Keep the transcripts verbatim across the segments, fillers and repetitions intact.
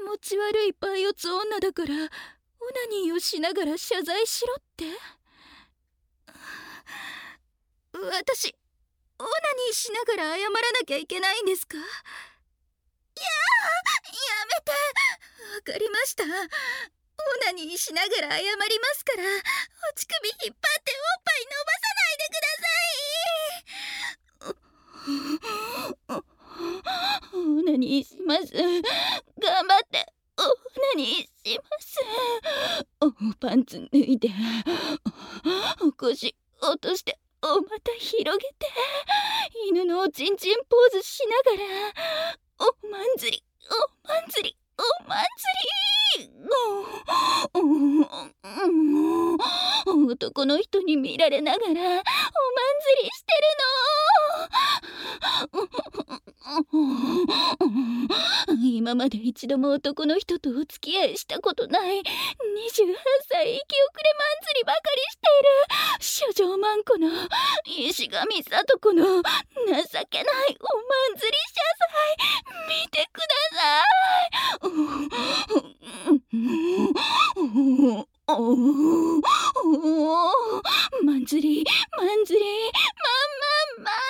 持ち悪いパイオツ女だからオナニーをしながら謝罪しろって。私オナニーしながら謝らなきゃいけないんですか？いやー、やめて。わかりました。オナニーしながら謝りますから、お乳首引っ張っておっぱい伸ばさないでください。オナニーします。頑張ってオナニーします。おパンツ脱いで、お腰落として、お股広げて、犬のおちんちんポーズしながら、おまんずりおまんずりおまんずり。男の人に見られながらおまんずりしてるの。今まで一度も男の人とお付き合いしたことないにじゅうはっさい生き遅れまんずりばかりしている諸女マンコの石上聡子の情けないおまんずり謝罪、見てください。まんずりまんずりまんまんま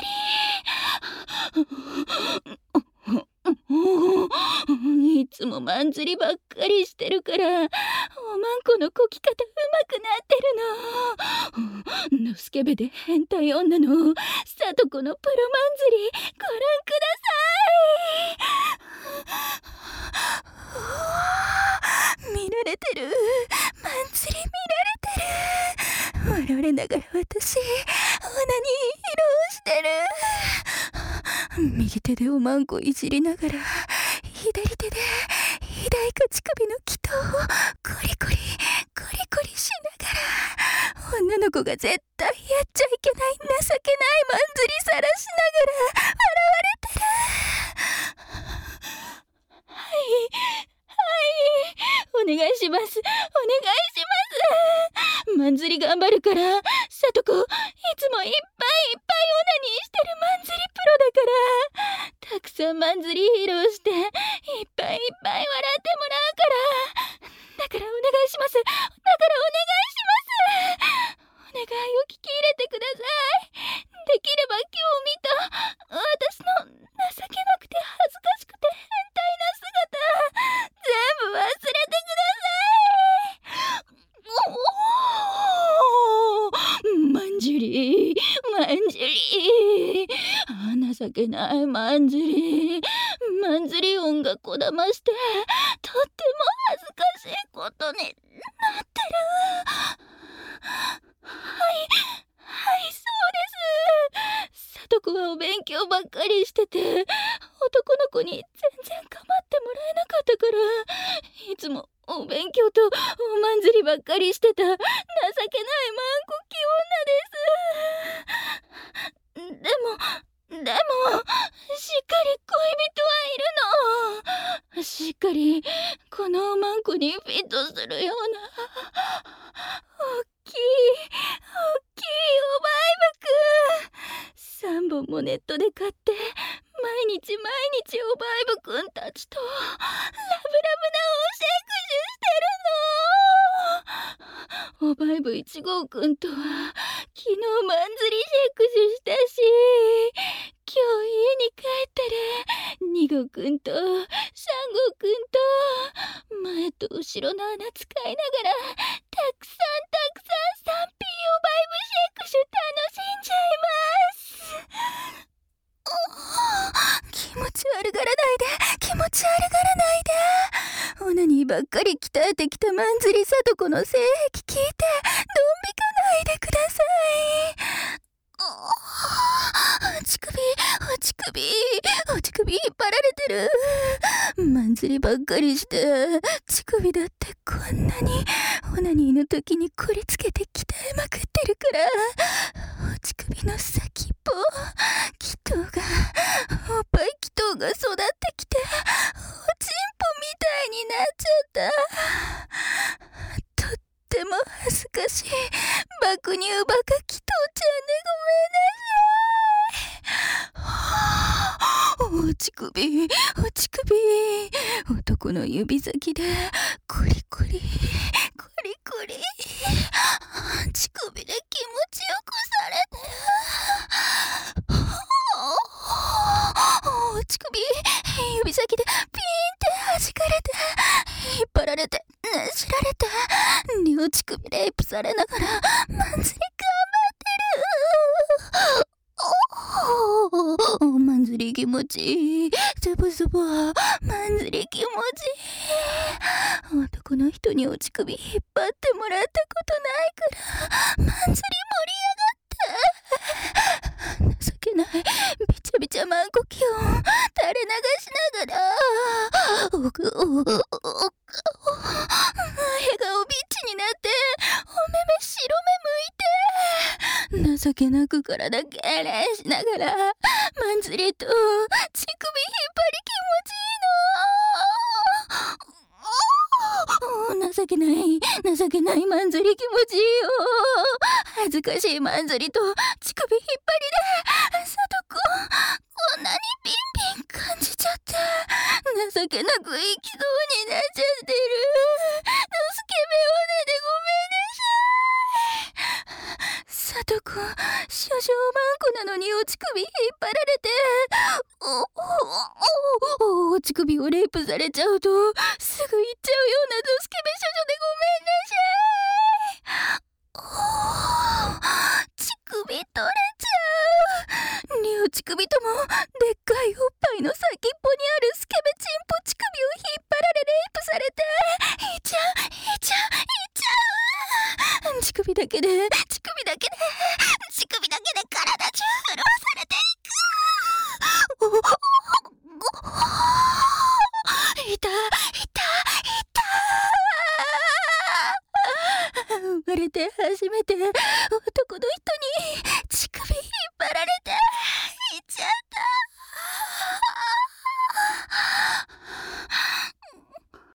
んずり。いつもまんずりばっかりしてるからおまんこのこき方うまくなってるの。のスケベで変態女のさとこのプロまんずりご覧ください。見られてる。まんずり見られてる。笑われながら私オナニー披露してる。右手でおまんこいじりながら左手で肥大化乳首の気筒をコリコリコリコリしながら、女の子が絶対やっちゃいけない情けないまんずりさらしながら笑われてる。はいはい、お願いします、お願いします。まんずり頑張るから、さとこいつもいっぱいいっぱいオナニーしてるまんずりプロだから、たくさんまんずり披露していっぱいいっぱい笑ってもらうから、だからお願いします、だからお願いします。お願いを聞き入れてください。できれば今日見た私の情けなくて恥ずかしくて変態な姿全部忘れてください。まんじりまんじり、情けないまんじり、まんじり音がこだましてとっても恥ずかしいことになってる。はいはい、そうです。さとこはお勉強ばっかりしてて男の子に全然構ってもらえなかったから、いつもお勉強とおまんずりばっかりしてた情けないまんこき女です。でもでもしっかり恋人はいるの。しっかりこのおまんこにフィットするようなおっきいおっきいおバイブくんさんぼんもネットで買って毎日毎日おバイブくんたちとラブラブなおシェイクジュしてるの。おバイブいち号くんとは昨日マンズリシェイクジュしたし、今日家に帰ったらに号くんとさん号くんと前と後ろの穴使いながらたくさんたくさん スリーピー をバイブシェイクシュ楽しんじゃいます。気持ち悪がらないで、気持ち悪がらないで。オナニーばっかり鍛えてきたまんずりさとこの性癖聞いてドン引かないでください。お乳首お乳首お乳首引っ張られてる。まんずりばっかりして乳首だってこんなにオナニーの時にこりつけて鍛えまくってるから、お乳首の先っぽ気筒がおっぱい気筒が育ってきておちんぽみたいになっちゃった。とっても恥ずかしい爆乳バカ気筒ちゃんでごめんなさい。お乳首お乳首、男の指先でクリクリクリクリ、乳首で気持ちよくされて、お乳首、指先でピーンって弾かれて、引っ張られて、ねじられて、両乳首レイプされながらマンズリ頑張ってる。おお、マンズリ気持ちいい。ズボズボ、マンズリ気持ちいい。男の人にお乳首引っ張ってもらったことないから、マンズリ盛り上がって。情けない、びちゃびちゃマンコキを垂れ流しながら、おくおくおくおく、笑顔ビッチになって、お目目白目向いて、情けなく体ゲーレーしながら、マンズリと乳首引っ張り気持ちいいの。情けない、情けないマンズリ気持ちいいよ。恥ずかしいマンズリと乳首引っ張りで、さとこ、こんなにピンピン感じちゃって、情けなく生きそうになっちゃってる。スケベ女でごめんなさい。さとこ、少々マンコなのにお乳首引っ張られて、お、お、お、お乳首をレイプされちゃうと、すぐ行っちゃうようなドスケベ少女でごめんなさい。おー、乳首取れちゃう。両乳首ともでっかいおっぱいの先っぽにあるスケベチンポ乳首を引っ張られレイプされて、いっちゃういっちゃういっちゃう。乳首だけで乳首だけで乳首だけで体中震わされていく。おおお、いたいたいた。生まれて初めてお